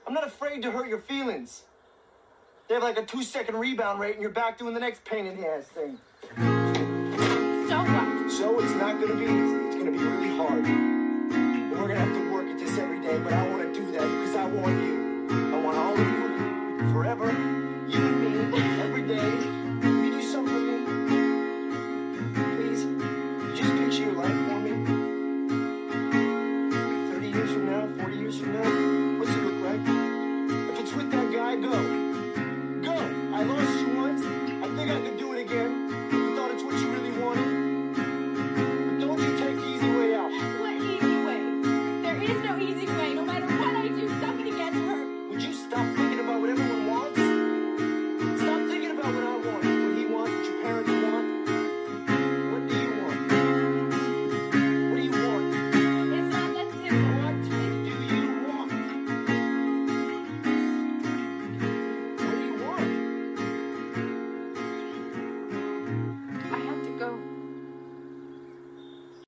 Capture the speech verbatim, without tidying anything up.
I'm not afraid to hurt your feelings. They have like a two-second rebound rate, and you're back doing the next pain-in-the-ass thing. So what? So it's not going to be easy. It's going to be really hard. And we're going to have to work at this every day, but I want to do that because I want you.